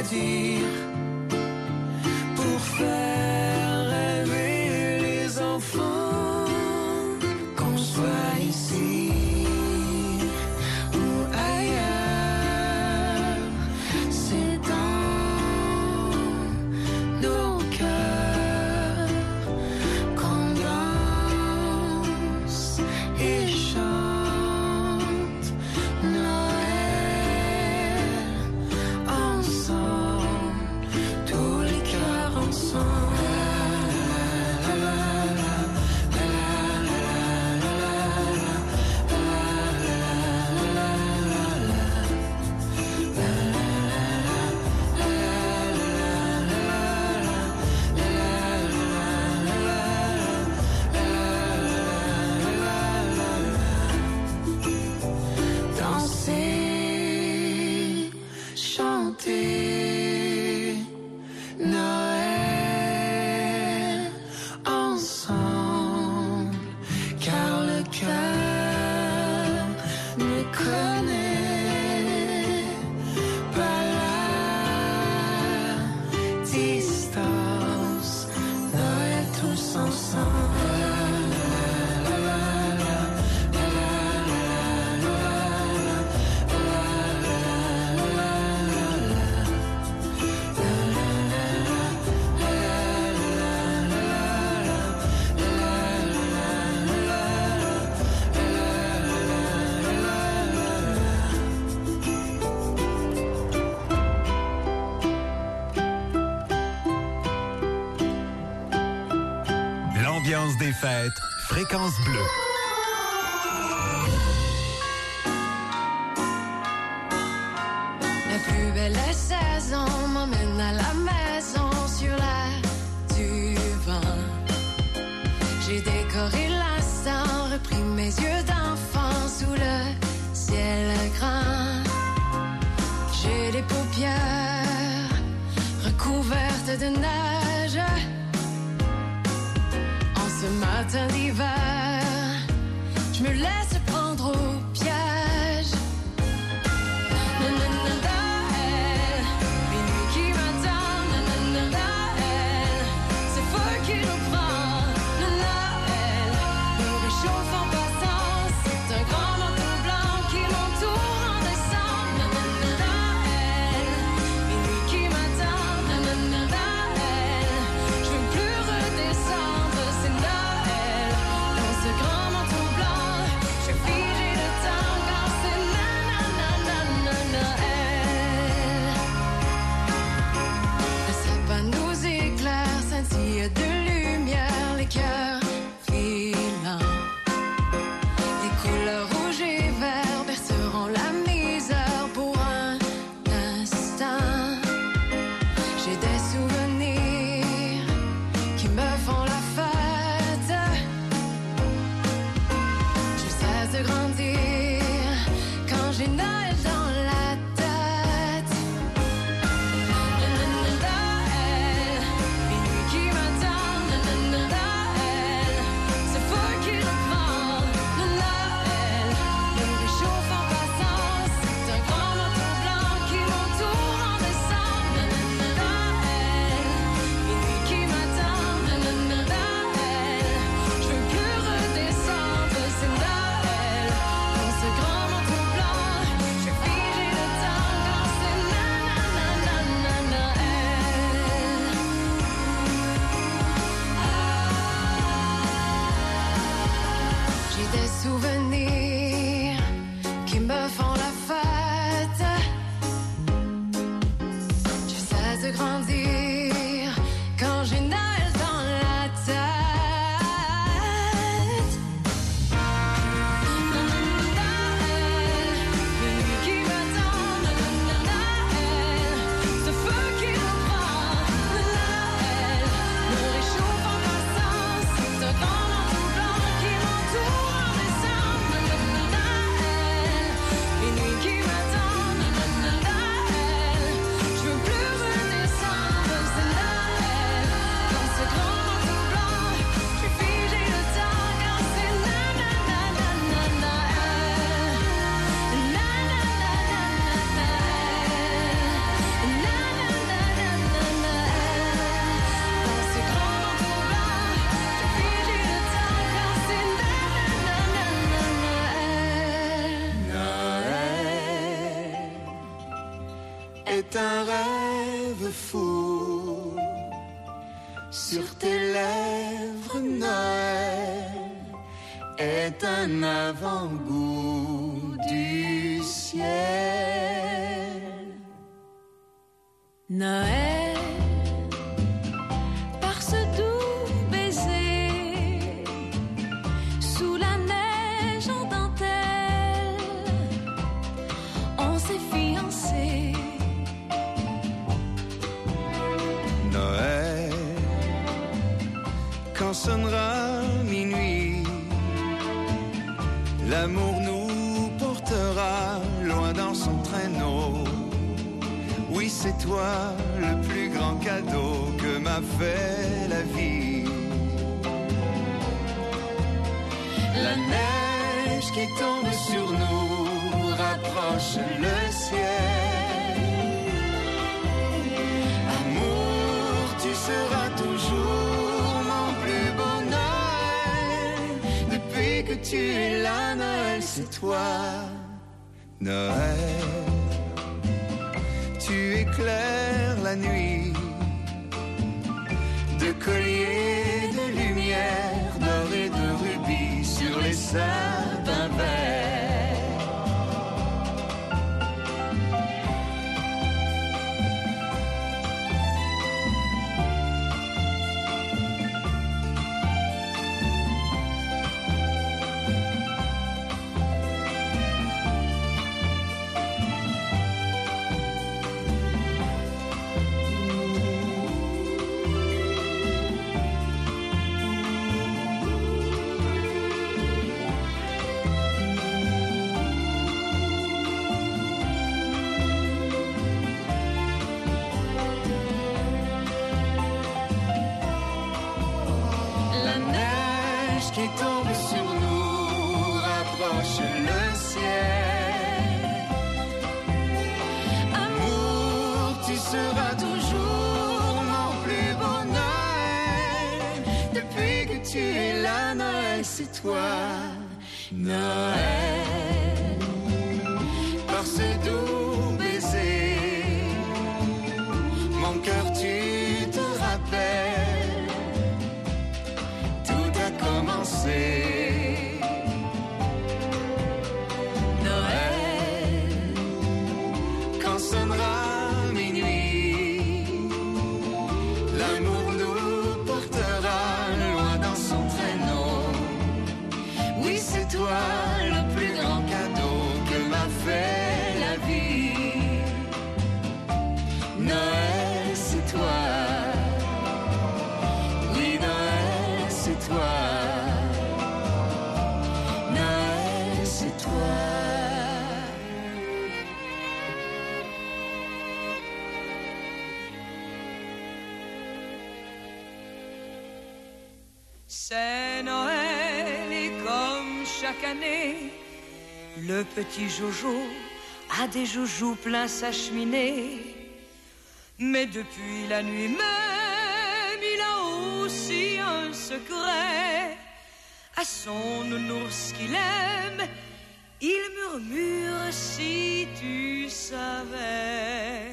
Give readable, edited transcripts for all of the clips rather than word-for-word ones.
grandir, pour faire rêver les enfants, qu'on soit ici ou ailleurs, c'est dans nos cœurs qu'on danse et chante Noël ensemble, tous les cœurs ensemble. Danser, chanter Noël ensemble, car le cœur ne connaît pas la distance. Noël tous ensemble. L'ambiance des fêtes, Fréquence Bleue. La plus belle saison m'emmène à la maison sur la du vent. J'ai décoré l'instant, repris mes yeux d'enfant sous le ciel grand. J'ai les paupières recouvertes de neige. En ce matin d'hiver, je me laisse prendre au piège. Noël, minuit qui m'attend. Noël, c'est feu qui nous prend. Noël, nous réchauffe en passant. C'est un grand manteau blanc qui m'entoure en décembre. Noël, minuit qui m'attend. Noël, je veux plus redescendre. C'est Noël, dans ce grand manteau blanc. Je vais figer le temps quand c'est Noël. Le sapin nous éclaire, scintille de lumière, les cœurs filants. Les couleurs rouges et verts berceront la misère pour un instant. J'ai des souvenirs qui me font la fête. Je cesse de grandir quand j'ai Noël dans la tête. Noël, minuit qui m'attend. Noël, c'est feu qui nous prend. Noël, nous réchauffe en passant. C'est un grand manteau blanc qui m'entoure en décembre. Noël, minuit qui m'attend. Noël, je veux plus redescendre. C'est Noël, dans ce grand manteau blanc. Je vais figer le temps quand c'est Noël. J'ai des souvenirs qui me font la fête. Je cesse de grandir quand j'ai Noël dans la tête. Noël, minuit qui m'attend. Noël, ce feu qui nous prend. Noël, nous réchauffe en passant. C'est un grand manteau blanc qui m'entoure en décembre. Noël, est un rêve fou. Sur tes lèvres, Noël est un avant-goût du ciel. Noël, par ce doux baiser, sous la neige en dentelle, on s'est fiancés. Noël, quand sonnera minuit, l'amour nous portera loin dans son traîneau. Oui, c'est toi le plus grand cadeau que m'a fait la vie. La neige qui tombe sur nous rapproche le ciel. Amour, tu seras toujours mon plus beau Noël. Depuis que tu es là, Noël, c'est toi, Noël. Tu éclaires la nuit de colliers de lumière, d'or et de rubis sur les sapins verts. Qui tombe sur nous rapproche le ciel. Amour, tu seras toujours mon plus beau Noël. Depuis que tu es là, Noël, c'est toi, Noël. Par ce doux baiser, mon cœur, tu te rappelles, tout a commencé. Noël, quand sonnera minuit, l'amour nous portera loin dans son traîneau. Oui, c'est toi le plus grand cadeau que m'a fait la vie. Noël, c'est toi. Oui, Noël, c'est toi. Noël, c'est toi. C'est Noël et comme chaque année, le petit Jojo a des joujoux plein sa cheminée. Mais depuis la nuit même, il a aussi un secret. À son nounours qu'il aime, il murmure si tu savais.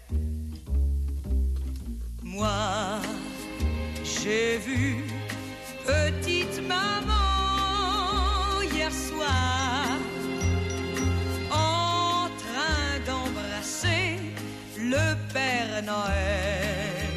Moi, j'ai vu petite maman hier soir en train d'embrasser le Père Noël.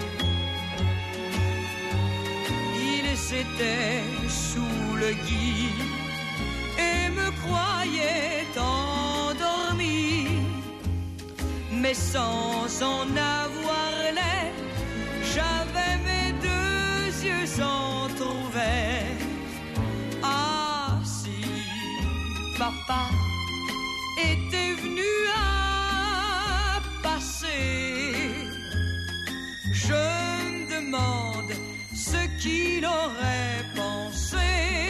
Ils étaient sous le gui et me croyaient endormi, mais sans en avoir l'air, j'avais mes deux yeux entr'ouverts. Ah, si papa était venu à passer, je me demande ce qu'il aurait pensé.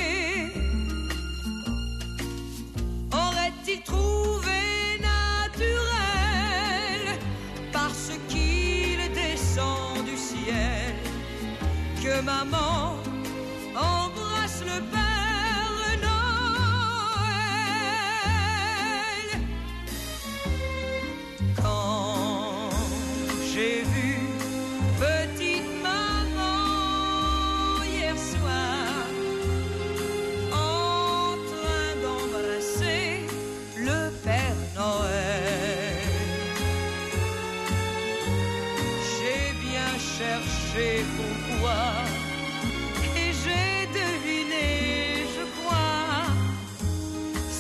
Aurait-il trouvé naturel, parce qu'il descend du ciel, que maman embrasse le Père Noël? Quand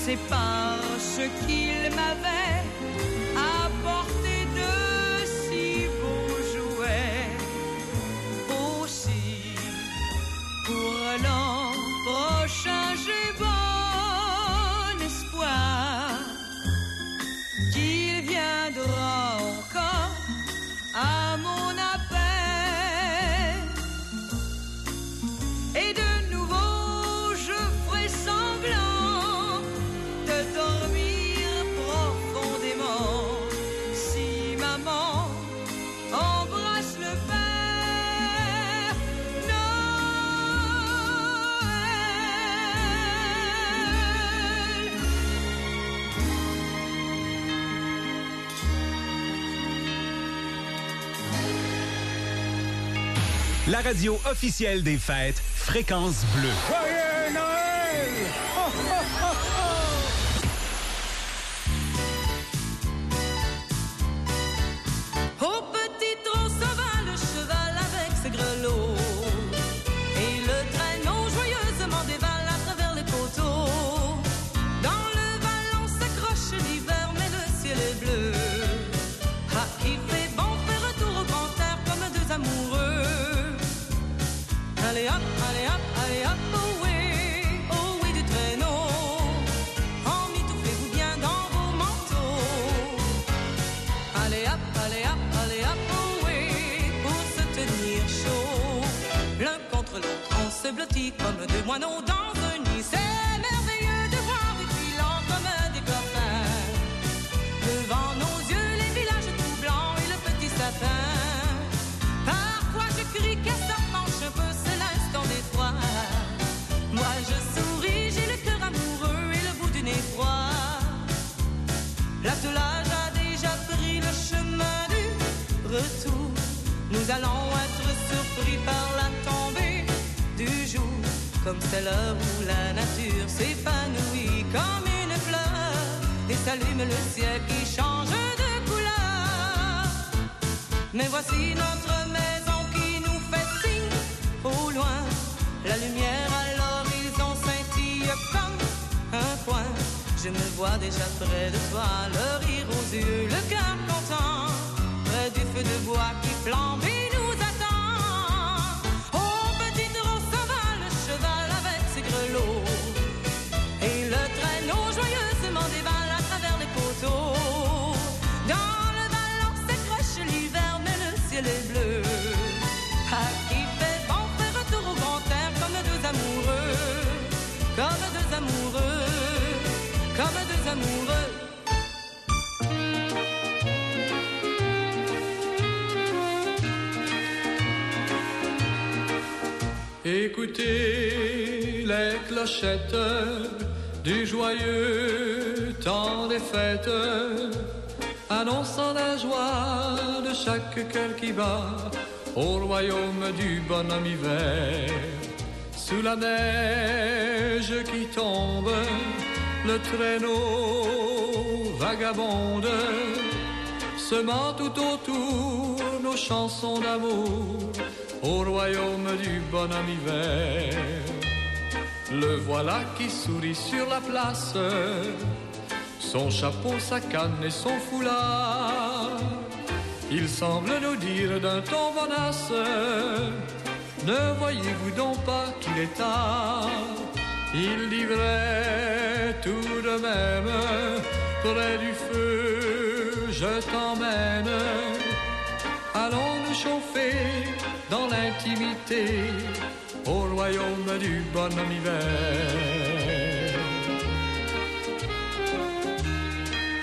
c'est parce qu'il m'avait apporté de si beaux jouets. Aussi, pour l'an prochain, j'ai bon espoir qu'il viendra encore à mon appel. Et de nouveau, je ferai semblant de dormir profondément. Si maman embrasse le père Noël. La radio officielle des fêtes, Fréquence Bleue. Joyeux Noël! Oh, oh, oh, Au petit trot s'en va le cheval avec ses grelots. Et le traîneau joyeusement dévale à travers les poteaux. Dans le vallon s'accroche l'hiver, mais le ciel est bleu. Ah, il fait bon faire retour au grand air comme deux amoureux. Allez hop, allez hop, allez hop, oh oui du traîneau. Emmitouflez-vous bien dans vos manteaux. Allez hop, allez hop, allez hop, oh oui, pour se tenir chaud. L'un contre l'autre, on se blottit comme deux moineaux dans un nid. C'est merveilleux de voir des filants comme des copains. Devant nos yeux, les villages tout blancs et le petit sapin. Parfois je crie qu'elle s'en penche un peu, c'est l'instant d'effroi. Moi je souris, j'ai le cœur amoureux et le bout du nez froid. L'attelage a déjà pris le chemin du retour. Nous allons être surpris par la tombée du jour. Comme c'est l'heure où la nature s'épanouit comme une fleur et s'allume le ciel qui change de couleur. Mais voici notre maison qui nous fait signe au loin. La lumière à l'horizon scintille comme un coin. Je me vois déjà près de toi, le rire aux yeux, le cœur content. Près du feu de bois qui flambe et nous attend. Au petit trot s'en va le cheval avec ses grelots. Et le traîneau joyeusement dévale à travers les poteaux. Dans le vallon s'accroche l'hiver, mais le ciel est bleu. Ah, qui fait bon faire retour au grand air comme deux amoureux. Comme deux amoureux. Comme deux amoureux. Écoutez les clochettes du joyeux temps des fêtes, annonçant la joie de chaque cœur qui bat au royaume du bonhomme hiver. Sous la neige qui tombe, le traîneau vagabonde, semant tout autour nos chansons d'amour au royaume du bonhomme hiver. Le voilà qui sourit sur la place, son chapeau, sa canne et son foulard. Il semble nous dire d'un ton bonasse, ne voyez-vous donc pas qu'il est tard? Il dit vrai tout de même, près du feu je t'emmène. Allons nous chauffer dans l'intimité au royaume du bonhomme hiver.